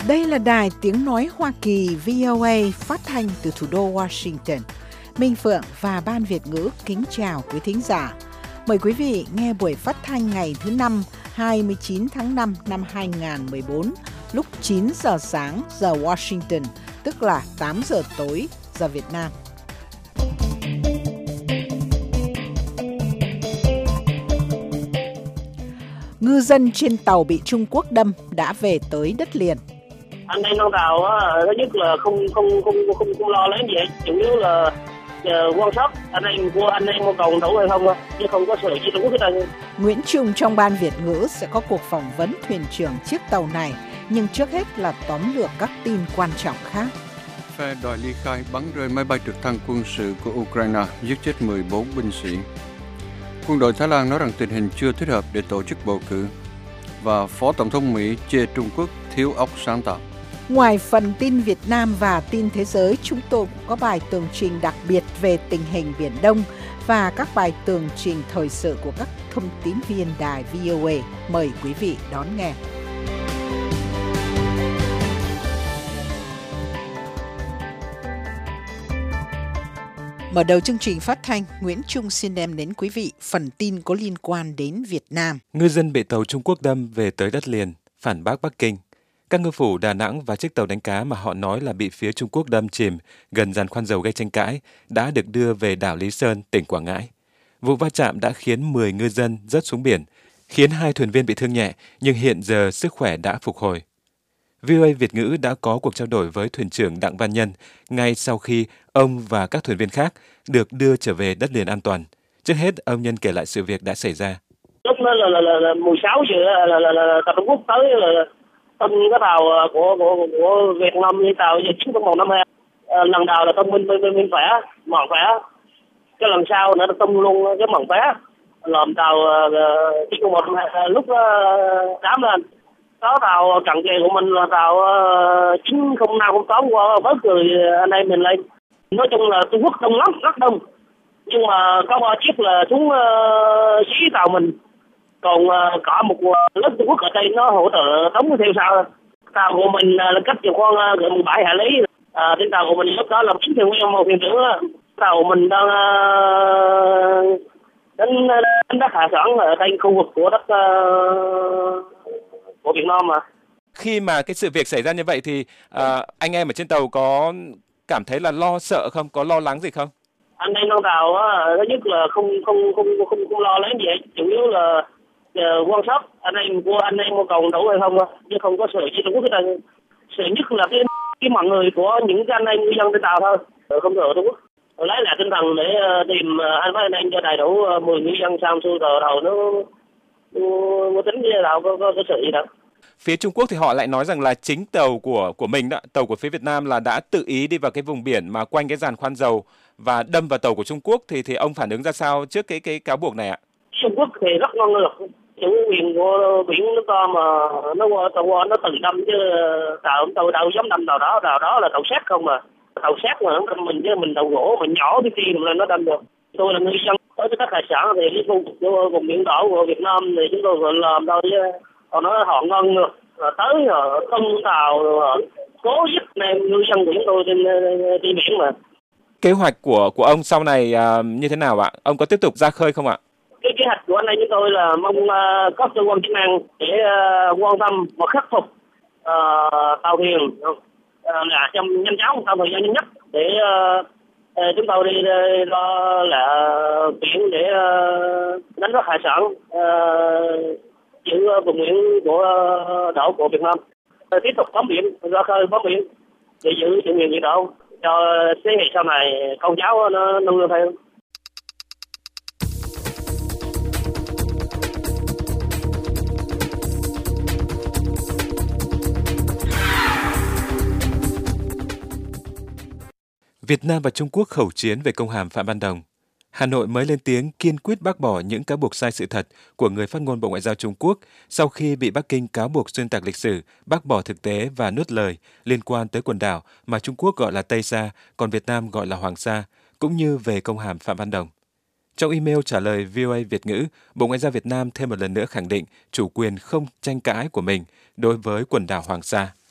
Đây là đài tiếng nói Hoa Kỳ VOA phát thanh từ thủ đô Washington. Minh Phượng và Ban Việt ngữ kính chào quý thính giả. Mời quý vị nghe buổi phát thanh ngày thứ Năm 29 tháng 5 năm 2014 lúc 9 giờ sáng giờ Washington, tức là 8 giờ tối giờ Việt Nam. Ngư dân trên tàu bị Trung Quốc đâm đã về tới đất liền. Anh em con tàu thứ nhất là không lo lắng gì hết, chủ yếu là quan sát anh em con tàu đủ hay không thôi, chứ không có sự chi Trung Quốc hết. Nguyễn Trung trong Ban Việt ngữ sẽ có cuộc phỏng vấn thuyền trưởng chiếc tàu này, nhưng trước hết là tóm lược các tin quan trọng khác. Phe đòi ly khai bắn rơi máy bay trực thăng quân sự của Ukraine, giết chết 14 binh sĩ. Quân đội Thái Lan nói rằng tình hình chưa thích hợp để tổ chức bầu cử. Và Phó Tổng thống Mỹ chê Trung Quốc thiếu óc sáng tạo. Ngoài phần tin Việt Nam và tin thế giới, chúng tôi cũng có bài tường trình đặc biệt về tình hình Biển Đông và các bài tường trình thời sự của các thông tín viên đài VOA. Mời quý vị đón nghe. Mở đầu chương trình phát thanh, Nguyễn Trung xin đem đến quý vị phần tin có liên quan đến Việt Nam. Ngư dân bị tàu Trung Quốc đâm về tới đất liền, phản bác Bắc Kinh. Các ngư phủ Đà Nẵng và chiếc tàu đánh cá mà họ nói là bị phía Trung Quốc đâm chìm gần giàn khoan dầu gây tranh cãi đã được đưa về đảo Lý Sơn, tỉnh Quảng Ngãi. Vụ va chạm đã khiến 10 ngư dân rớt xuống biển, khiến 2 thuyền viên bị thương nhẹ, nhưng hiện giờ sức khỏe đã phục hồi. VOA Việt ngữ đã có cuộc trao đổi với thuyền trưởng Đặng Văn Nhân ngay sau khi ông và các thuyền viên khác được đưa trở về đất liền an toàn. Trước hết, ông Nhân kể lại sự việc đã xảy ra. Lúc đó là 16 giờ là tàu Trung Quốc tới là tông cái tàu của Việt Nam như tàu 90152. Lần đầu là tông bên phải, mòn phải. Cái lần sau nữa là tông luôn cái mòn phải, làm tàu 90152 lúc đám lên. Có tàu cận kề của mình là tàu 90508 qua vớt rồi anh em mình lên. Nói chung là Trung Quốc đông lắm, rất đông. Nhưng mà có 3 chiếc là xuống xí tàu mình. Còn cả một lớp Trung Quốc ở đây nó hỗ trợ đóng theo sau. Tàu của mình là cách chiều khoan gần 17 hải lý. Trên tàu của mình lúc đó là 9 thuyền viên, 1 thuyền trưởng. Tàu của mình đang đánh đất hạ sản ở trên khu vực của đất của Việt Nam mà. Khi mà cái sự việc xảy ra như vậy thì anh em ở trên tàu có cảm thấy là lo sợ không? Có lo lắng gì không? Anh em con tàu thứ nhất là không lo lắng gì hết, chủ yếu là quan sát anh em con tàu đủ hay không thôi, chứ không có sự chi Trung Quốc hết. Sợ nhất là cái mọi người của những cái anh em ngư dân trên tàu thôi, không sợ Trung Quốc. Lấy lại tinh thần để tìm anh em cho đầy đủ 10 ngư dân xong xuôi tờ đầu nó tính với đâu có sự gì đâu. Phía Trung Quốc thì họ lại nói rằng là chính tàu của mình đó, tàu của phía Việt Nam là đã tự ý đi vào cái vùng biển mà quanh cái giàn khoan dầu và đâm vào tàu của Trung Quốc, thì ông phản ứng ra sao trước cái cáo buộc này ạ? Trung Quốc thì rất ngon ngược, chủ quyền của biển nước ta mà tàu qua nó tự đâm chứ tàu đâu dám đâm tàu đó là tàu sắt không mà. Tàu sắt mà nó mình chứ mình tàu gỗ mình nhỏ cái tim là nó đâm được. Tôi là ngư dân tới các hải sản thì cái khu vực vùng biển đỏ của Việt Nam thì chúng tôi phải làm đâu chứ. Họ nói họ ngon ngược, tới họ tung tàu, rồi cố giúp em ngư dân của chúng tôi trên biển mà. Kế hoạch của ông sau này như thế nào ạ? Ông có tiếp tục ra khơi không ạ? Cái kế hoạch của anh em chúng tôi là mong các cơ quan chức năng để quan tâm và khắc phục tàu thuyền là trong nhanh chóng trong thời gian nhanh nhất để chúng tôi đi là biển để đánh bắt hải sản giữ vùng biển của đảo của Việt Nam, tiếp tục bám biển, ra khơi bám biển để giữ chủ quyền biển đảo cho thế hệ sau này con cháu nó nương theo. Việt Nam và Trung Quốc khẩu chiến về công hàm Phạm Văn Đồng. Hà Nội mới lên tiếng kiên quyết bác bỏ những cáo buộc sai sự thật của người phát ngôn Bộ Ngoại giao Trung Quốc sau khi bị Bắc Kinh cáo buộc xuyên tạc lịch sử, bác bỏ thực tế và nuốt lời liên quan tới quần đảo mà Trung Quốc gọi là Tây Sa, còn Việt Nam gọi là Hoàng Sa, cũng như về công hàm Phạm Văn Đồng. Trong email trả lời VOA Việt ngữ, Bộ Ngoại giao Việt Nam thêm một lần nữa khẳng định chủ quyền không tranh cãi của mình đối với quần đảo Hoàng Sa.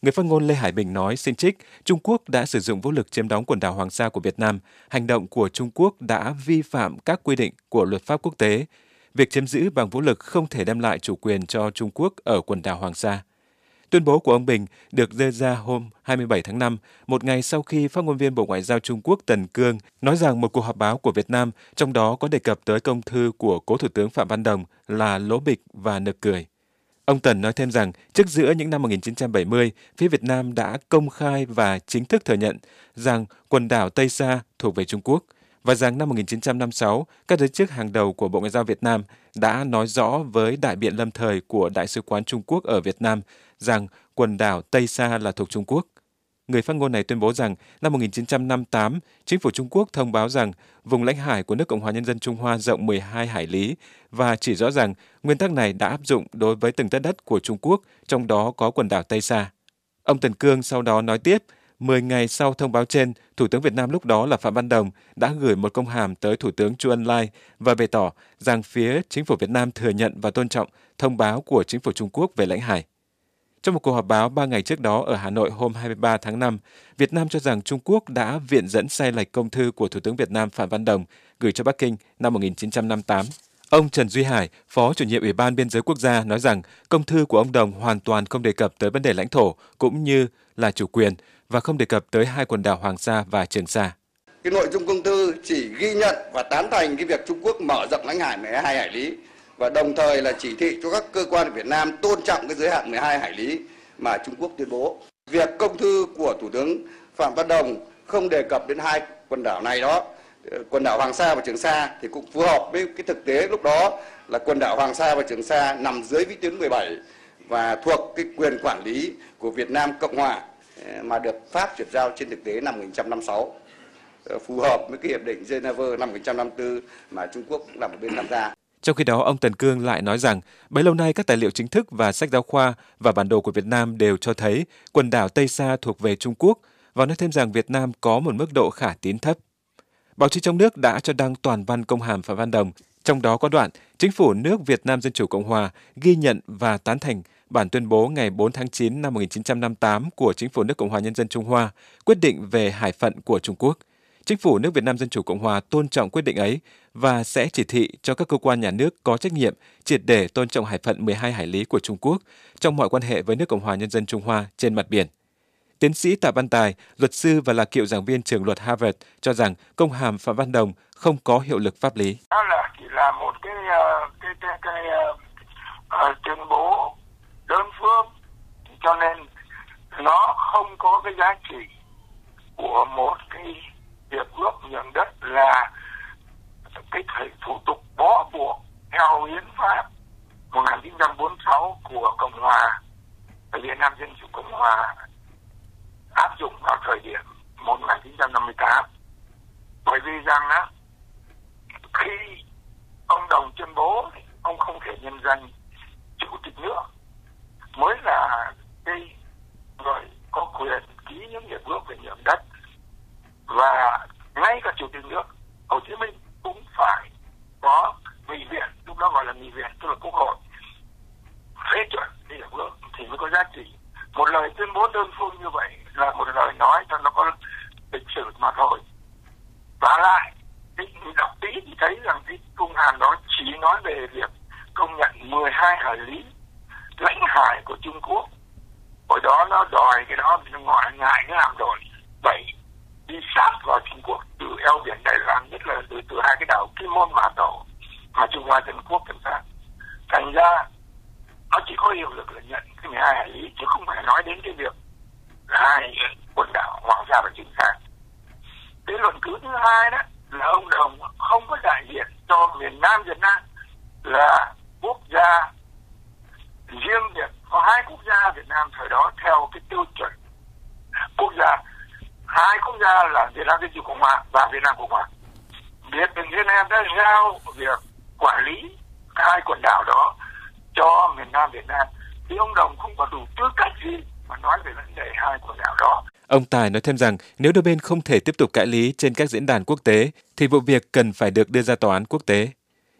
Người phát ngôn Lê Hải Bình nói xin trích, Trung Quốc đã sử dụng vũ lực chiếm đóng quần đảo Hoàng Sa của Việt Nam. Hành động của Trung Quốc đã vi phạm các quy định của luật pháp quốc tế. Việc chiếm giữ bằng vũ lực không thể đem lại chủ quyền cho Trung Quốc ở quần đảo Hoàng Sa. Tuyên bố của ông Bình được đưa ra hôm 27 tháng 5, một ngày sau khi phát ngôn viên Bộ Ngoại giao Trung Quốc Tần Cương nói rằng một cuộc họp báo của Việt Nam, trong đó có đề cập tới công thư của cố Thủ tướng Phạm Văn Đồng là lố bịch và nực cười. Ông Tần nói thêm rằng, trước giữa những năm 1970, phía Việt Nam đã công khai và chính thức thừa nhận rằng quần đảo Tây Sa thuộc về Trung Quốc, và rằng năm 1956, các giới chức hàng đầu của Bộ Ngoại giao Việt Nam đã nói rõ với đại biện lâm thời của Đại sứ quán Trung Quốc ở Việt Nam rằng quần đảo Tây Sa là thuộc Trung Quốc. Người phát ngôn này tuyên bố rằng năm 1958, chính phủ Trung Quốc thông báo rằng vùng lãnh hải của nước Cộng hòa Nhân dân Trung Hoa rộng 12 hải lý và chỉ rõ rằng nguyên tắc này đã áp dụng đối với từng tấc đất của Trung Quốc, trong đó có quần đảo Tây Sa. Ông Tần Cương sau đó nói tiếp, 10 ngày sau thông báo trên, Thủ tướng Việt Nam lúc đó là Phạm Văn Đồng đã gửi một công hàm tới Thủ tướng Chu Ân Lai và bày tỏ rằng phía chính phủ Việt Nam thừa nhận và tôn trọng thông báo của chính phủ Trung Quốc về lãnh hải. Trong một cuộc họp báo 3 ngày trước đó ở Hà Nội hôm 23 tháng 5, Việt Nam cho rằng Trung Quốc đã viện dẫn sai lệch công thư của Thủ tướng Việt Nam Phạm Văn Đồng gửi cho Bắc Kinh năm 1958. Ông Trần Duy Hải, Phó Chủ nhiệm Ủy ban Biên giới Quốc gia nói rằng công thư của ông Đồng hoàn toàn không đề cập tới vấn đề lãnh thổ cũng như là chủ quyền và không đề cập tới hai quần đảo Hoàng Sa và Trường Sa. Cái nội dung công thư chỉ ghi nhận và tán thành cái việc Trung Quốc mở rộng lãnh hải 12 hải lý và đồng thời là chỉ thị cho các cơ quan Việt Nam tôn trọng cái giới hạn 12 hải lý mà Trung Quốc tuyên bố. Việc công thư của Thủ tướng Phạm Văn Đồng không đề cập đến hai quần đảo này đó, quần đảo Hoàng Sa và Trường Sa thì cũng phù hợp với cái thực tế lúc đó là quần đảo Hoàng Sa và Trường Sa nằm dưới vĩ tuyến 17 và thuộc cái quyền quản lý của Việt Nam Cộng hòa mà được Pháp chuyển giao trên thực tế năm 1956, phù hợp với cái hiệp định Geneva năm 1954 mà Trung Quốc cũng là một bên tham gia. Trong khi đó, ông Tần Cương lại nói rằng, bấy lâu nay các tài liệu chính thức và sách giáo khoa và bản đồ của Việt Nam đều cho thấy quần đảo Tây Sa thuộc về Trung Quốc và nói thêm rằng Việt Nam có một mức độ khả tín thấp. Báo chí trong nước đã cho đăng toàn văn công hàm Phạm Văn Đồng, trong đó có đoạn Chính phủ nước Việt Nam Dân chủ Cộng hòa ghi nhận và tán thành bản tuyên bố ngày 4 tháng 9 năm 1958 của Chính phủ nước Cộng hòa Nhân dân Trung Hoa quyết định về hải phận của Trung Quốc. Chính phủ nước Việt Nam Dân chủ Cộng hòa tôn trọng quyết định ấy và sẽ chỉ thị cho các cơ quan nhà nước có trách nhiệm triệt để tôn trọng hải phận 12 hải lý của Trung Quốc trong mọi quan hệ với nước Cộng hòa Nhân dân Trung Hoa trên mặt biển. Tiến sĩ Tạ Văn Tài, luật sư và là cựu giảng viên trường luật Harvard cho rằng công hàm Phạm Văn Đồng không có hiệu lực pháp lý. Đó là chỉ là một cái tuyên bố đơn phương, cho nên nó không có cái giá trị của một cái hiệp ước nhượng đất là cái thủ tục bó buộc theo hiến pháp 1946 của Cộng hòa Việt Nam Dân chủ Cộng hòa áp dụng vào thời điểm 1958. Bởi vì rằng á, khi ông Đồng tuyên bố ông không thể nhân danh chủ tịch nước mới là cái người có quyền ký những hiệp ước về nhượng đất, và ngay cả chủ tịch nước Hồ Chí Minh cũng phải có nghị viện, lúc đó gọi là nghị viện, tức là Quốc hội phê chuẩn cái hiệp ước thì mới có giá trị. Một lời tuyên bố đơn phương như vậy là một lời nói cho nó có lịch sử mà thôi. Và lại, đọc tí thì thấy rằng cái công hàm đó chỉ nói về việc công nhận 12 hải lý lãnh hải của Trung Quốc. Hồi đó nó đòi cái đó ngoại ngại cái hàm rồi. Vậy đi sát vào Trung Quốc từ eo biển Đài Loan, nhất là từ hai cái đảo Kim Môn, Mã Tổ mà Trung Hoa Dân Quốc kiểm soát. Thành ra nó chỉ có hiệu lực là nhận cái 12 hải lý, chứ không phải nói đến cái việc hai quần đảo Hoàng Sa và Trường Sa. Cái luận cứ thứ hai đó là ông Đồng không có đại diện cho miền Nam Việt Nam là quốc gia riêng biệt, có hai quốc gia Việt Nam thời đó theo cái tiêu chuẩn quốc gia. Hai quốc gia là Việt Nam Dân chủ Cộng hòa và Việt Nam Cộng hòa. Việt Bình Geneva đã giao việc quản lý hai quần đảo đó cho miền Nam Việt Nam, thì ông Đồng không có đủ tư cách gì mà nói về vấn đề hai quần đảo đó. Ông Tài nói thêm rằng nếu đôi bên không thể tiếp tục cãi lý trên các diễn đàn quốc tế thì vụ việc cần phải được đưa ra tòa án quốc tế.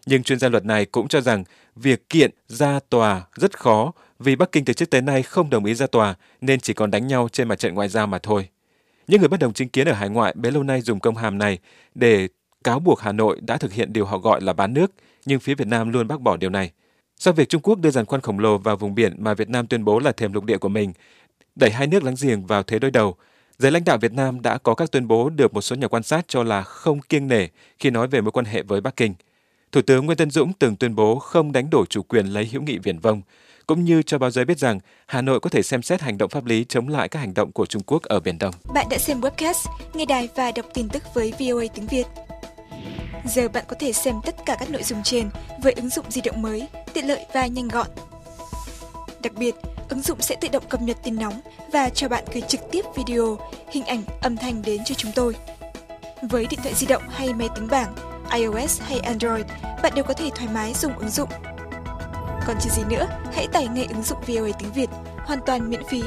Nhưng chuyên gia luật này cũng cho rằng việc kiện ra tòa rất khó vì Bắc Kinh từ trước tới nay không đồng ý ra tòa nên chỉ còn đánh nhau trên mặt trận ngoại giao mà thôi. Những người bất đồng chính kiến ở hải ngoại bấy lâu nay dùng công hàm này để cáo buộc Hà Nội đã thực hiện điều họ gọi là bán nước, nhưng phía Việt Nam luôn bác bỏ điều này. Sau việc Trung Quốc đưa giàn khoan khổng lồ vào vùng biển mà Việt Nam tuyên bố là thềm lục địa của mình, đẩy hai nước láng giềng vào thế đối đầu, giới lãnh đạo Việt Nam đã có các tuyên bố được một số nhà quan sát cho là không kiêng nể khi nói về mối quan hệ với Bắc Kinh. Thủ tướng Nguyễn Tấn Dũng từng tuyên bố không đánh đổi chủ quyền lấy hữu nghị viển vông, cũng như cho báo giới biết rằng Hà Nội có thể xem xét hành động pháp lý chống lại các hành động của Trung Quốc ở Biển Đông. Bạn đã xem webcast, nghe đài và đọc tin tức với VOA tiếng Việt. Giờ bạn có thể xem tất cả các nội dung trên với ứng dụng di động mới, tiện lợi và nhanh gọn. Đặc biệt, ứng dụng sẽ tự động cập nhật tin nóng và cho bạn gửi trực tiếp video, hình ảnh, âm thanh đến cho chúng tôi. Với điện thoại di động hay máy tính bảng, iOS hay Android, bạn đều có thể thoải mái dùng ứng dụng. Còn chờ gì nữa, hãy tải ngay ứng dụng VOA tiếng Việt, hoàn toàn miễn phí.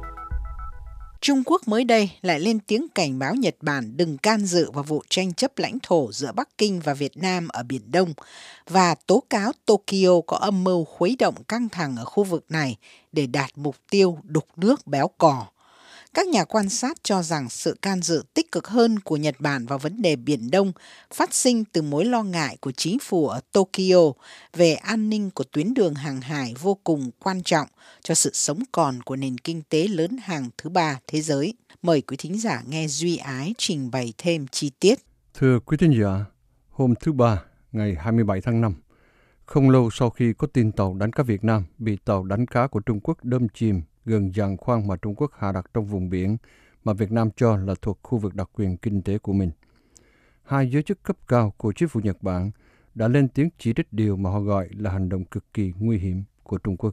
Trung Quốc mới đây lại lên tiếng cảnh báo Nhật Bản đừng can dự vào vụ tranh chấp lãnh thổ giữa Bắc Kinh và Việt Nam ở Biển Đông và tố cáo Tokyo có âm mưu khuấy động căng thẳng ở khu vực này để đạt mục tiêu đục nước béo cò. Các nhà quan sát cho rằng sự can dự tích cực hơn của Nhật Bản vào vấn đề Biển Đông phát sinh từ mối lo ngại của chính phủ ở Tokyo về an ninh của tuyến đường hàng hải vô cùng quan trọng cho sự sống còn của nền kinh tế lớn hàng thứ ba thế giới. Mời quý thính giả nghe Duy Ái trình bày thêm chi tiết. Thưa quý thính giả, hôm thứ Ba, ngày 27 tháng 5, không lâu sau khi có tin tàu đánh cá Việt Nam bị tàu đánh cá của Trung Quốc đâm chìm gần giàn khoan mà Trung Quốc hạ đặt trong vùng biển mà Việt Nam cho là thuộc khu vực đặc quyền kinh tế của mình, hai giới chức cấp cao của chính phủ Nhật Bản đã lên tiếng chỉ trích điều mà họ gọi là hành động cực kỳ nguy hiểm của Trung Quốc.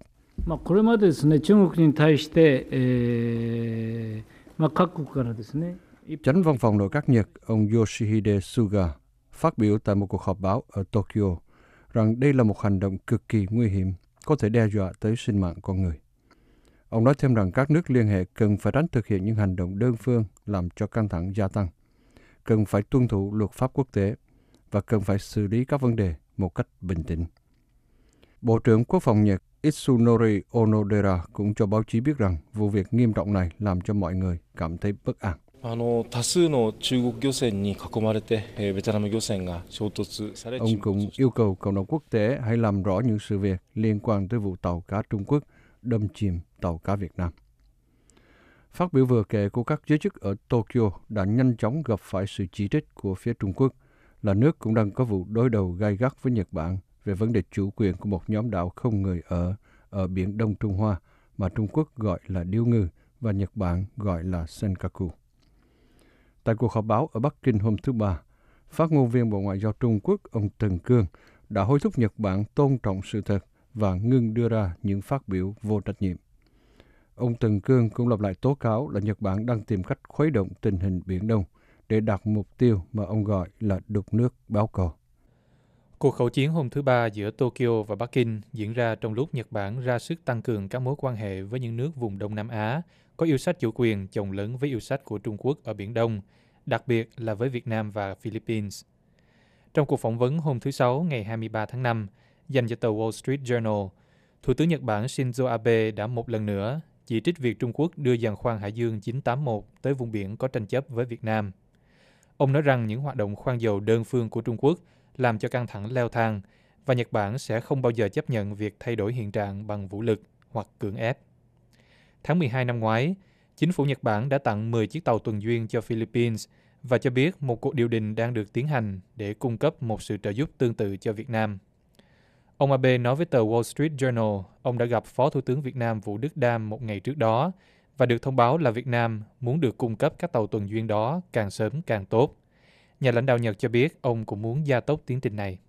Chánh văn phòng nội các Nhật, ông Yoshihide Suga, phát biểu tại một cuộc họp báo ở Tokyo rằng đây là một hành động cực kỳ nguy hiểm, có thể đe dọa tới sinh mạng con người. Ông nói thêm rằng các nước liên hệ cần phải tránh thực hiện những hành động đơn phương làm cho căng thẳng gia tăng, cần phải tuân thủ luật pháp quốc tế và cần phải xử lý các vấn đề một cách bình tĩnh. Bộ trưởng Quốc phòng Nhật Itsunori Onodera cũng cho báo chí biết rằng vụ việc nghiêm trọng này làm cho mọi người cảm thấy bất an. Ông cũng yêu cầu cộng đồng quốc tế hãy làm rõ những sự việc liên quan tới vụ tàu cá Trung Quốc đâm chìm tàu cá Việt Nam. Phát biểu vừa kể của các giới chức ở Tokyo đã nhanh chóng gặp phải sự chỉ trích của phía Trung Quốc, là nước cũng đang có vụ đối đầu gay gắt với Nhật Bản về vấn đề chủ quyền của một nhóm đảo không người ở Biển Đông Trung Hoa mà Trung Quốc gọi là Điếu Ngư và Nhật Bản gọi là Senkaku. Tại cuộc họp báo ở Bắc Kinh hôm thứ Ba, phát ngôn viên Bộ Ngoại giao Trung Quốc ông Tần Cương đã hối thúc Nhật Bản tôn trọng sự thật và ngưng đưa ra những phát biểu vô trách nhiệm. Ông Tần Cương cũng lặp lại tố cáo là Nhật Bản đang tìm cách khuấy động tình hình Biển Đông để đạt mục tiêu mà ông gọi là đục nước béo cò. Cuộc khẩu chiến hôm thứ Ba giữa Tokyo và Bắc Kinh diễn ra trong lúc Nhật Bản ra sức tăng cường các mối quan hệ với những nước vùng Đông Nam Á có yêu sách chủ quyền chồng lớn với yêu sách của Trung Quốc ở Biển Đông, đặc biệt là với Việt Nam và Philippines. Trong cuộc phỏng vấn hôm thứ Sáu ngày 23 tháng 5, dành cho tờ Wall Street Journal, Thủ tướng Nhật Bản Shinzo Abe đã một lần nữa chỉ trích việc Trung Quốc đưa giàn khoan Hải Dương 981 tới vùng biển có tranh chấp với Việt Nam. Ông nói rằng những hoạt động khoan dầu đơn phương của Trung Quốc làm cho căng thẳng leo thang và Nhật Bản sẽ không bao giờ chấp nhận việc thay đổi hiện trạng bằng vũ lực hoặc cưỡng ép. Tháng 12 năm ngoái, chính phủ Nhật Bản đã tặng 10 chiếc tàu tuần duyên cho Philippines và cho biết một cuộc điều đình đang được tiến hành để cung cấp một sự trợ giúp tương tự cho Việt Nam. Ông Abe nói với tờ Wall Street Journal, ông đã gặp Phó Thủ tướng Việt Nam Vũ Đức Đam một ngày trước đó và được thông báo là Việt Nam muốn được cung cấp các tàu tuần duyên đó càng sớm càng tốt. Nhà lãnh đạo Nhật cho biết ông cũng muốn gia tốc tiến trình này.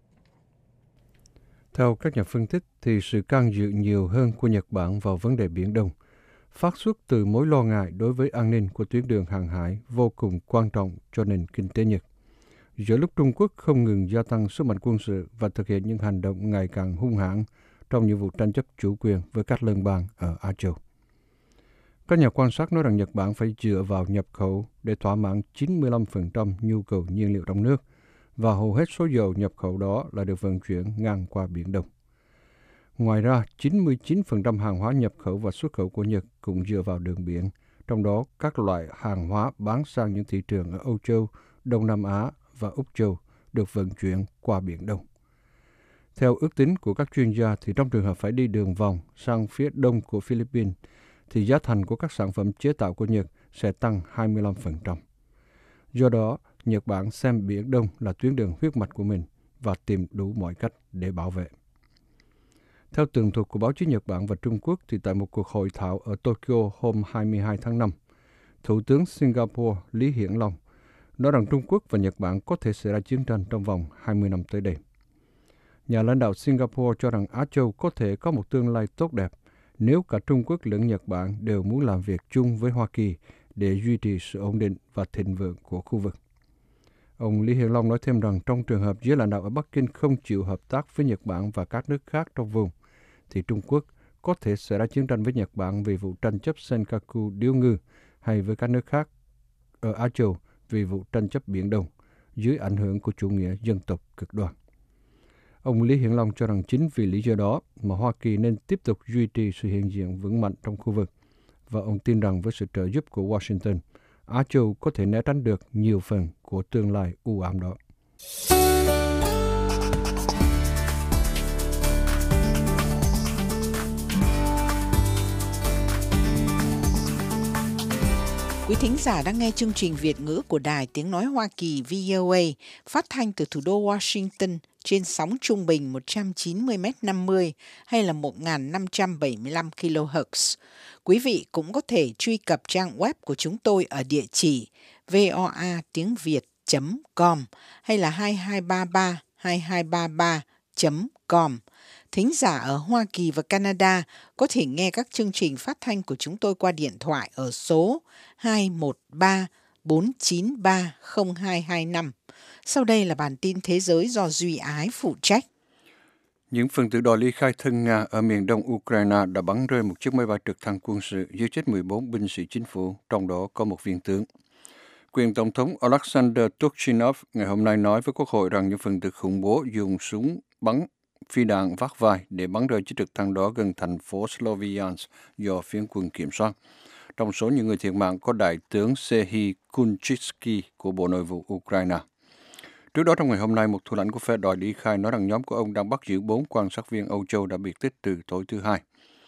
Theo các nhà phân tích, thì sự can dự nhiều hơn của Nhật Bản vào vấn đề Biển Đông phát xuất từ mối lo ngại đối với an ninh của tuyến đường hàng hải vô cùng quan trọng cho nền kinh tế Nhật. Giữa lúc Trung Quốc không ngừng gia tăng sức mạnh quân sự và thực hiện những hành động ngày càng hung hãn trong những vụ tranh chấp chủ quyền với các liên bang ở Á Châu. Các nhà quan sát nói rằng Nhật Bản phải dựa vào nhập khẩu để thỏa mãn 95% nhu cầu nhiên liệu trong nước và hầu hết số dầu nhập khẩu đó là được vận chuyển ngang qua Biển Đông. Ngoài ra, 99% hàng hóa nhập khẩu và xuất khẩu của Nhật cũng dựa vào đường biển, trong đó các loại hàng hóa bán sang những thị trường ở Âu Châu, Đông Nam Á và Úc Châu được vận chuyển qua Biển Đông. Theo ước tính của các chuyên gia, thì trong trường hợp phải đi đường vòng sang phía đông của Philippines, thì giá thành của các sản phẩm chế tạo của Nhật sẽ tăng 25%. Do đó, Nhật Bản xem Biển Đông là tuyến đường huyết mạch của mình và tìm đủ mọi cách để bảo vệ. Theo tường thuật của báo chí Nhật Bản và Trung Quốc, thì tại một cuộc hội thảo ở Tokyo hôm 22 tháng 5, Thủ tướng Singapore Lý Hiển Long nói rằng Trung Quốc và Nhật Bản có thể xảy ra chiến tranh trong vòng 20 năm tới đây. Nhà lãnh đạo Singapore cho rằng Á Châu có thể có một tương lai tốt đẹp nếu cả Trung Quốc lẫn Nhật Bản đều muốn làm việc chung với Hoa Kỳ để duy trì sự ổn định và thịnh vượng của khu vực. Ông Lý Hiển Long nói thêm rằng trong trường hợp giới lãnh đạo ở Bắc Kinh không chịu hợp tác với Nhật Bản và các nước khác trong vùng, thì Trung Quốc có thể xảy ra chiến tranh với Nhật Bản vì vụ tranh chấp Senkaku điếu ngư hay với các nước khác ở Á Châu vì vụ tranh chấp Biển Đông dưới ảnh hưởng của chủ nghĩa dân tộc cực đoan. Ông Lý Hiển Long cho rằng chính vì lý do đó mà Hoa Kỳ nên tiếp tục duy trì sự hiện diện vững mạnh trong khu vực, và ông tin rằng với sự trợ giúp của Washington, Á Châu có thể né tránh được nhiều phần của tương lai u ám đó. Quý thính giả đang nghe chương trình Việt ngữ của Đài Tiếng Nói Hoa Kỳ VOA phát thanh từ thủ đô Washington trên sóng trung bình 190m50 hay là 1575 kHz. Quý vị cũng có thể truy cập trang web của chúng tôi ở địa chỉ voatiengviet.com hay là 2233-2233.com. Thính giả ở Hoa Kỳ và Canada có thể nghe các chương trình phát thanh của chúng tôi qua điện thoại ở số 213-493-0225. Sau đây là bản tin thế giới do Duy Ái phụ trách. Những phần tử đòi ly khai thân Nga ở miền đông Ukraine đã bắn rơi một chiếc máy bay trực thăng quân sự, giết chết 14 binh sĩ chính phủ, trong đó có một viên tướng. Quyền Tổng thống Alexander Turchinov ngày hôm nay nói với Quốc hội rằng những phần tử khủng bố dùng súng bắn phi đạn vác vai để bắn rơi chiếc trực thăng đó gần thành phố Sloviansk do phiến quân kiểm soát. Trong số những người thiệt mạng có Đại tướng Serhiy Kunchitsky của Bộ Nội vụ Ukraine. Trước đó trong ngày hôm nay, một thủ lãnh của phe đòi ly khai nói rằng nhóm của ông đang bắt giữ 4 quan sát viên Âu Châu đã biệt tích từ tối thứ Hai.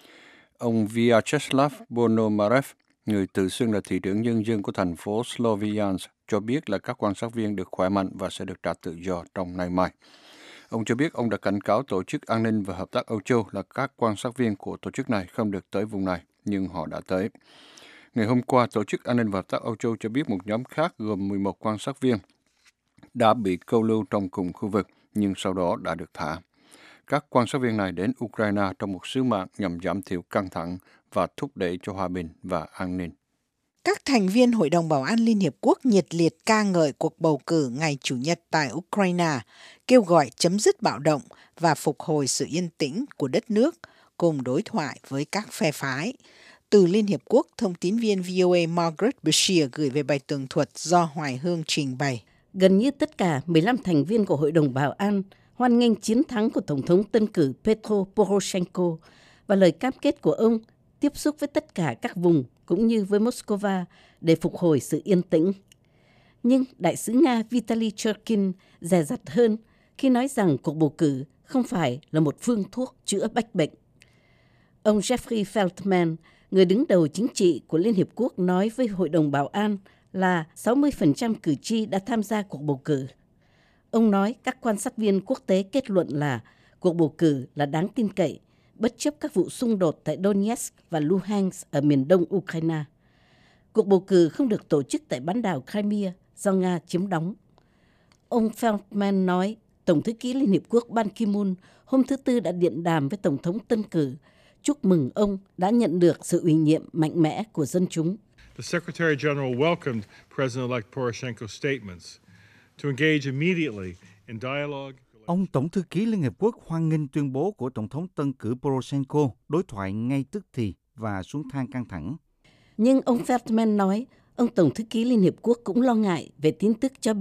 Ông Vyacheslav Ponomarev, người tự xưng là thị trưởng nhân dân của thành phố Sloviansk, cho biết là các quan sát viên được khỏe mạnh và sẽ được trả tự do trong ngày mai. Ông cho biết ông đã cảnh cáo Tổ chức An ninh và Hợp tác Âu Châu là các quan sát viên của tổ chức này không được tới vùng này, nhưng họ đã tới. Ngày hôm qua, Tổ chức An ninh và Hợp tác Âu Châu cho biết một nhóm khác gồm 11 quan sát viên đã bị câu lưu trong cùng khu vực, nhưng sau đó đã được thả. Các quan sát viên này đến Ukraine trong một sứ mạng nhằm giảm thiểu căng thẳng và thúc đẩy cho hòa bình và an ninh. Các thành viên Hội đồng Bảo an Liên Hiệp Quốc nhiệt liệt ca ngợi cuộc bầu cử ngày Chủ nhật tại Ukraine, kêu gọi chấm dứt bạo động và phục hồi sự yên tĩnh của đất nước, cùng đối thoại với các phe phái. Từ Liên Hiệp Quốc, thông tín viên VOA Margaret Bashir gửi về bài tường thuật do Hoài Hương trình bày. Gần như tất cả 15 thành viên của Hội đồng Bảo an hoan nghênh chiến thắng của Tổng thống tân cử Petro Poroshenko và lời cam kết của ông tiếp xúc với tất cả các vùng cũng như với Moscow để phục hồi sự yên tĩnh. Nhưng Đại sứ Nga Vitaly Churkin dè dặt hơn khi nói rằng cuộc bầu cử không phải là một phương thuốc chữa bách bệnh. Ông Jeffrey Feltman, người đứng đầu chính trị của Liên Hiệp Quốc, nói với Hội đồng Bảo an là 60% cử tri đã tham gia cuộc bầu cử. Ông nói các quan sát viên quốc tế kết luận là cuộc bầu cử là đáng tin cậy, bất chấp các vụ xung đột tại Donetsk và Luhansk ở miền đông Ukraine. Cuộc bầu cử không được tổ chức tại bán đảo Crimea do Nga chiếm đóng. Ông Feldman nói Tổng thư ký Liên Hiệp Quốc Ban Ki-moon hôm thứ Tư đã điện đàm với Tổng thống tân cử, chúc mừng ông đã nhận được sự ủy nhiệm mạnh mẽ của dân chúng. The Secretary General welcomed President-elect Poroshenko's statements to engage immediately in dialogue. Ông Tổng thư ký Liên Hiệp Quốc hoan nghênh tuyên bố của Tổng thống tân cử Poroshenko đối thoại ngay tức thì và xuống thang căng thẳng. Nhưng ông Feldman nói, ông Tổng thư ký Liên Hiệp Quốc cũng lo ngại về tin tức cho biết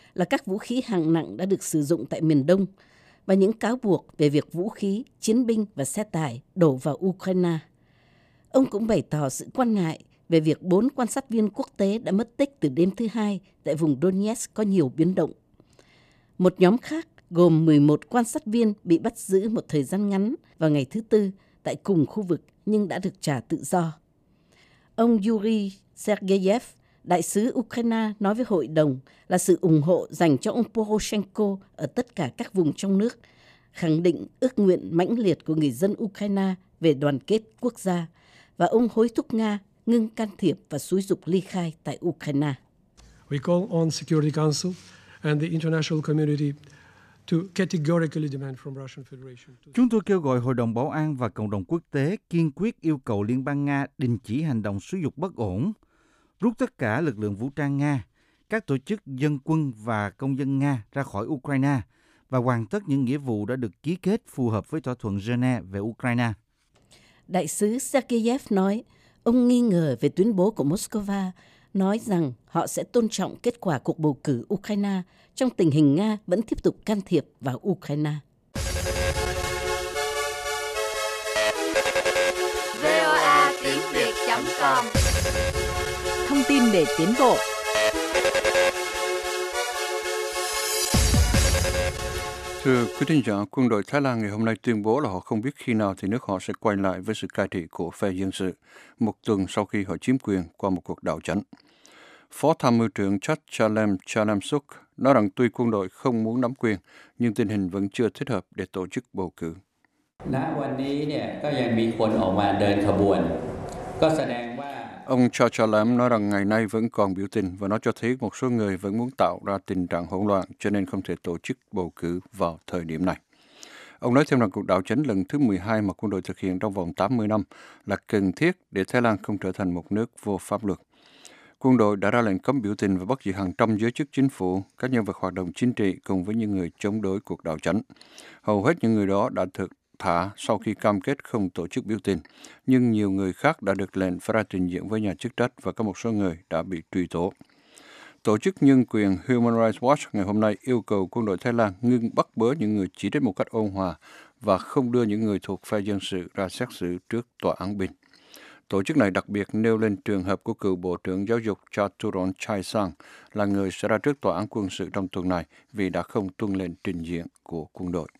là các vũ khí hạng nặng đã được sử dụng tại miền Đông và những cáo buộc về việc vũ khí, chiến binh và xe tải đổ vào Ukraine. Ông cũng bày tỏ sự quan ngại về việc 4 quan sát viên quốc tế đã mất tích từ đêm thứ Hai tại vùng Donetsk có nhiều biến động. Một nhóm khác gồm 11 quan sát viên bị bắt giữ một thời gian ngắn vào ngày thứ Tư tại cùng khu vực nhưng đã được trả tự do. Ông Yuri Sergeyev, đại sứ Ukraine, nói với hội đồng là sự ủng hộ dành cho ông Poroshenko ở tất cả các vùng trong nước, khẳng định ước nguyện mãnh liệt của người dân Ukraine về đoàn kết quốc gia, và ông hối thúc Nga ngưng can thiệp và xúi giục ly khai tại Ukraine. We call on Security Council and the international community to categorically demand from Russian Federation. Chúng tôi kêu gọi Hội đồng Bảo an và cộng đồng quốc tế kiên quyết yêu cầu Liên bang Nga đình chỉ hành động xúi giục bất ổn, rút tất cả lực lượng vũ trang Nga, các tổ chức dân quân và công dân Nga ra khỏi Ukraine và hoàn tất những nghĩa vụ đã được ký kết phù hợp với thỏa thuận Geneva về Ukraine. Đại sứ Sergeyev nói, ông nghi ngờ về tuyên bố của Moscow nói rằng họ sẽ tôn trọng kết quả cuộc bầu cử Ukraine trong tình hình Nga vẫn tiếp tục can thiệp vào Ukraine. VOA tiếng Việt.com Thông tin để tiến bộ. Thưa quý thính giả, quân đội Thái Lan ngày hôm nay tuyên bố là họ không biết khi nào thì nước họ sẽ quay lại với sự cai trị của phe dân sự, một tuần sau khi họ chiếm quyền qua một cuộc đảo chánh. Phó tham mưu trưởng Chachalem Chalamsuk nói rằng tuy quân đội không muốn nắm quyền, nhưng tình hình vẫn chưa thích hợp để tổ chức bầu cử. Ông Chachalem nói rằng ngày nay vẫn còn biểu tình và nó cho thấy một số người vẫn muốn tạo ra tình trạng hỗn loạn cho nên không thể tổ chức bầu cử vào thời điểm này. Ông nói thêm rằng cuộc đảo chánh lần thứ 12 mà quân đội thực hiện trong vòng 80 năm là cần thiết để Thái Lan không trở thành một nước vô pháp luật. Quân đội đã ra lệnh cấm biểu tình và bắt giữ hàng trăm giới chức chính phủ, các nhân vật hoạt động chính trị cùng với những người chống đối cuộc đảo chánh. Hầu hết những người đó đã được thả sau khi cam kết không tổ chức biểu tình, nhưng nhiều người khác đã được lệnh phải ra trình diện với nhà chức trách và có một số người đã bị truy tố. Tổ chức nhân quyền Human Rights Watch ngày hôm nay yêu cầu quân đội Thái Lan ngưng bắt bớ những người chỉ trích một cách ôn hòa và không đưa những người thuộc phe dân sự ra xét xử trước tòa án bình. Tổ chức này đặc biệt nêu lên trường hợp của cựu Bộ trưởng Giáo dục Chaturon Chaisang là người sẽ ra trước tòa án quân sự trong tuần này vì đã không tuân lệnh trình diện của quân đội.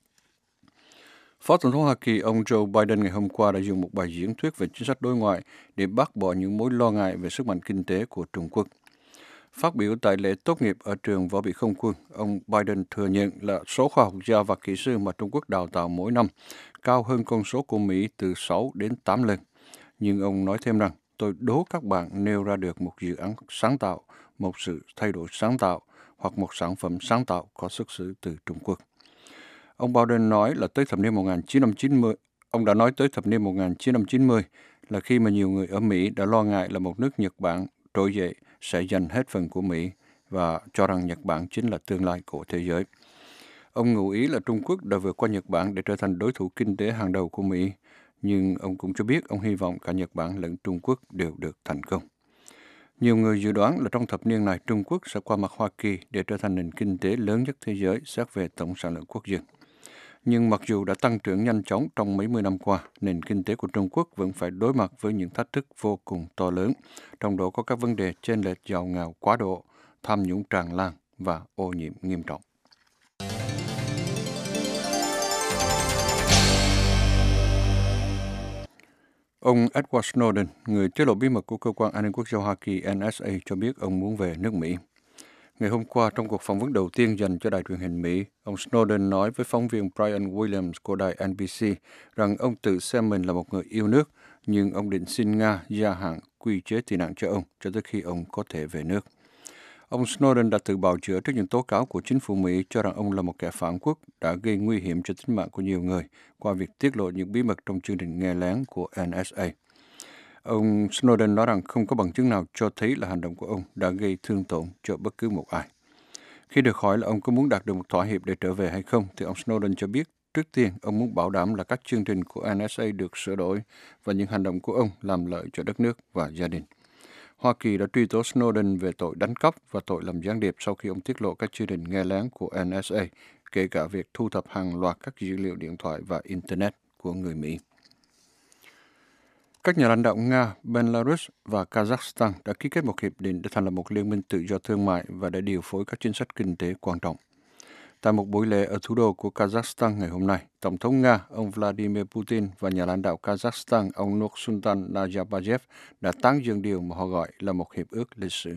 Phó Tổng thống Hoa Kỳ ông Joe Biden ngày hôm qua đã dùng một bài diễn thuyết về chính sách đối ngoại để bác bỏ những mối lo ngại về sức mạnh kinh tế của Trung Quốc. Phát biểu tại lễ tốt nghiệp ở trường Võ bị không quân, ông Biden thừa nhận là số khoa học gia và kỹ sư mà Trung Quốc đào tạo mỗi năm cao hơn con số của Mỹ từ 6 đến 8 lần. Nhưng ông nói thêm rằng, tôi đố các bạn nêu ra được một dự án sáng tạo, một sự thay đổi sáng tạo hoặc một sản phẩm sáng tạo có xuất xứ từ Trung Quốc. Ông Biden nói là tới thập niên 1990, ông đã nói tới thập niên 1990 là khi mà nhiều người ở Mỹ đã lo ngại là một nước Nhật Bản trỗi dậy sẽ giành hết phần của Mỹ và cho rằng Nhật Bản chính là tương lai của thế giới. Ông ngụ ý là Trung Quốc đã vượt qua Nhật Bản để trở thành đối thủ kinh tế hàng đầu của Mỹ, nhưng ông cũng cho biết ông hy vọng cả Nhật Bản lẫn Trung Quốc đều được thành công. Nhiều người dự đoán là trong thập niên này Trung Quốc sẽ qua mặt Hoa Kỳ để trở thành nền kinh tế lớn nhất thế giới xét về tổng sản lượng quốc dân. Nhưng mặc dù đã tăng trưởng nhanh chóng trong mấy mươi năm qua, nền kinh tế của Trung Quốc vẫn phải đối mặt với những thách thức vô cùng to lớn, trong đó có các vấn đề chênh lệch giàu nghèo quá độ, tham nhũng tràn lan và ô nhiễm nghiêm trọng. Ông Edward Snowden, người tiết lộ bí mật của Cơ quan An ninh Quốc gia Hoa Kỳ NSA, cho biết ông muốn về nước Mỹ. Ngày hôm qua, trong cuộc phỏng vấn đầu tiên dành cho đài truyền hình Mỹ, ông Snowden nói với phóng viên Brian Williams của đài NBC rằng ông tự xem mình là một người yêu nước, nhưng ông định xin Nga gia hạn quy chế tị nạn cho ông cho tới khi ông có thể về nước. Ông Snowden đã tự bào chữa trước những tố cáo của chính phủ Mỹ cho rằng ông là một kẻ phản quốc đã gây nguy hiểm cho tính mạng của nhiều người qua việc tiết lộ những bí mật trong chương trình nghe lén của NSA. Ông Snowden nói rằng không có bằng chứng nào cho thấy là hành động của ông đã gây thương tổn cho bất cứ một ai. Khi được hỏi là ông có muốn đạt được một thỏa hiệp để trở về hay không, thì ông Snowden cho biết trước tiên ông muốn bảo đảm là các chương trình của NSA được sửa đổi và những hành động của ông làm lợi cho đất nước và gia đình. Hoa Kỳ đã truy tố Snowden về tội đánh cắp và tội làm gián điệp sau khi ông tiết lộ các chương trình nghe lén của NSA, kể cả việc thu thập hàng loạt các dữ liệu điện thoại và Internet của người Mỹ. Các nhà lãnh đạo Nga, Belarus và Kazakhstan đã ký kết một hiệp định để thành lập một liên minh tự do thương mại và để điều phối các chính sách kinh tế quan trọng. Tại một buổi lễ ở thủ đô của Kazakhstan ngày hôm nay, Tổng thống Nga, ông Vladimir Putin và nhà lãnh đạo Kazakhstan, ông Nursultan Nazarbayev đã tán dương điều mà họ gọi là một hiệp ước lịch sử.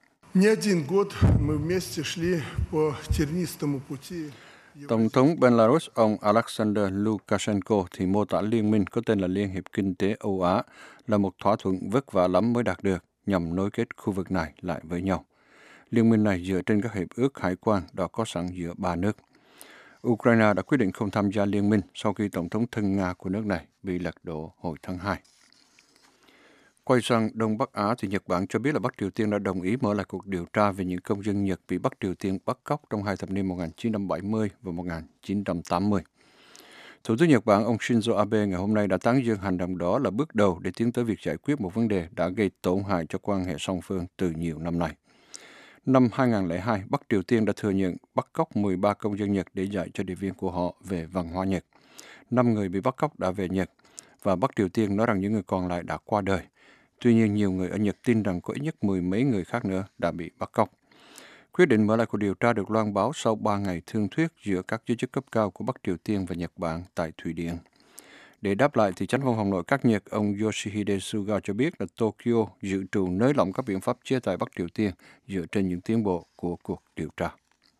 Tổng thống Belarus, ông Alexander Lukashenko thì mô tả liên minh có tên là Liên hiệp Kinh tế Âu Á là một thỏa thuận vất vả lắm mới đạt được nhằm nối kết khu vực này lại với nhau. Liên minh này dựa trên các hiệp ước hải quan đã có sẵn giữa ba nước. Ukraine đã quyết định không tham gia liên minh sau khi Tổng thống thân Nga của nước này bị lật đổ hồi tháng 2. Quay sang Đông Bắc Á thì Nhật Bản cho biết là Bắc Triều Tiên đã đồng ý mở lại cuộc điều tra về những công dân Nhật bị Bắc Triều Tiên bắt cóc trong hai thập niên 1970 và 1980. Thủ tướng Nhật Bản ông Shinzo Abe ngày hôm nay đã tán dương hành động đó là bước đầu để tiến tới việc giải quyết một vấn đề đã gây tổn hại cho quan hệ song phương từ nhiều năm nay. Năm 2002, Bắc Triều Tiên đã thừa nhận bắt cóc 13 công dân Nhật để dạy cho điệp viên của họ về văn hóa Nhật. 5 người bị bắt cóc đã về Nhật, và Bắc Triều Tiên nói rằng những người còn lại đã qua đời. Tuy nhiên, nhiều người ở Nhật tin rằng có ít nhất 10 mấy người khác nữa đã bị bắt cóc. Quyết định mở lại cuộc điều tra được loan báo sau 3 ngày thương thuyết giữa các giới chức cấp cao của Bắc Triều Tiên và Nhật Bản tại Thụy Điển. Để đáp lại, thì Chánh văn phòng nội các Nhật, ông Yoshihide Suga cho biết là Tokyo dự trù nới lỏng các biện pháp chế tài Bắc Triều Tiên dựa trên những tiến bộ của cuộc điều tra.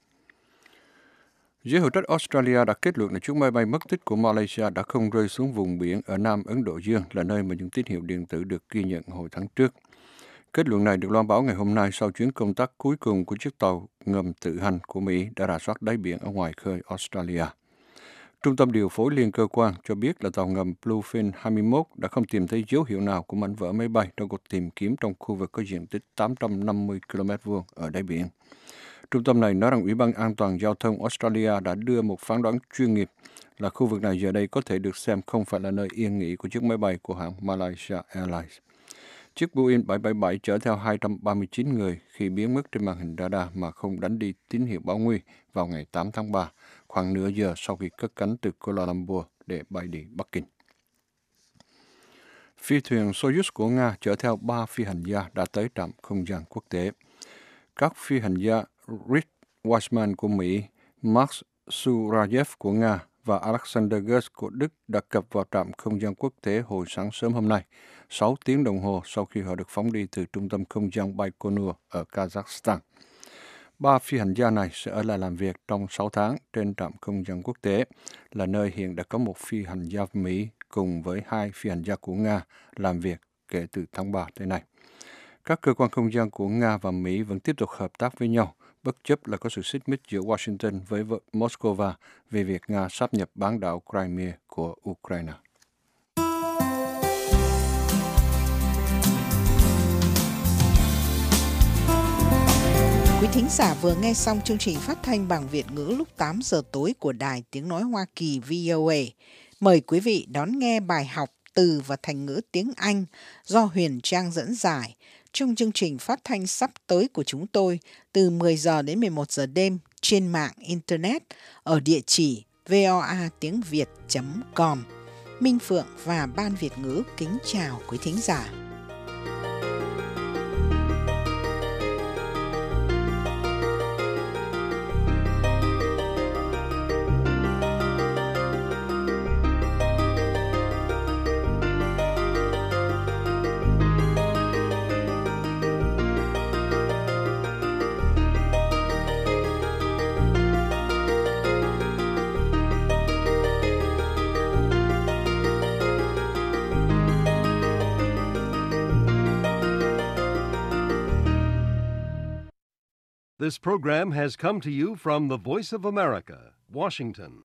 Giới hữu trách Australia đã kết luận là chiếc máy bay mất tích của Malaysia đã không rơi xuống vùng biển ở Nam Ấn Độ Dương, là nơi mà những tín hiệu điện tử được ghi nhận hồi tháng trước. Kết luận này được loan báo ngày hôm nay sau chuyến công tác cuối cùng của chiếc tàu ngầm tự hành của Mỹ đã rà soát đáy biển ở ngoài khơi Australia. Trung tâm điều phối liên cơ quan cho biết là tàu ngầm Bluefin 21 đã không tìm thấy dấu hiệu nào của mảnh vỡ máy bay trong cuộc tìm kiếm trong khu vực có diện tích 850 km2 ở đáy biển. Trung tâm này nói rằng Ủy ban An toàn Giao thông Australia đã đưa một phán đoán chuyên nghiệp là khu vực này giờ đây có thể được xem không phải là nơi yên nghỉ của chiếc máy bay của hãng Malaysia Airlines. Chiếc Boeing 777 chở theo 239 người khi biến mất trên màn hình radar mà không đánh đi tín hiệu báo nguy vào ngày 8 tháng 3, khoảng nửa giờ sau khi cất cánh từ Kuala Lumpur để bay đi Bắc Kinh. Phi thuyền Soyuz của Nga chở theo 3 phi hành gia đã tới trạm không gian quốc tế. Các phi hành gia Rick Weissman của Mỹ, Max Surayev của Nga và Alexander Gerst của Đức đã cập vào trạm không gian quốc tế hồi sáng sớm hôm nay, 6 tiếng đồng hồ sau khi họ được phóng đi từ trung tâm không gian Baikonur ở Kazakhstan. 3 phi hành gia này sẽ ở lại làm việc trong 6 tháng trên trạm không gian quốc tế, là nơi hiện đã có một phi hành gia Mỹ cùng với 2 phi hành gia của Nga làm việc kể từ tháng 3 tới nay. Các cơ quan không gian của Nga và Mỹ vẫn tiếp tục hợp tác với nhau, bất chấp là có sự xích mích giữa Washington với Moscow về việc Nga sáp nhập bán đảo Crimea của Ukraine. Quý thính giả vừa nghe xong chương trình phát thanh bằng Việt ngữ lúc 8 giờ tối của Đài Tiếng Nói Hoa Kỳ VOA. Mời quý vị đón nghe bài học từ và thành ngữ tiếng Anh do Huyền Trang dẫn giải trong chương trình phát thanh sắp tới của chúng tôi từ 10 giờ đến 11 giờ đêm trên mạng Internet ở địa chỉ voatiengviet.com. Minh Phượng và Ban Việt ngữ kính chào quý thính giả. This program has come to you from the Voice of America, Washington.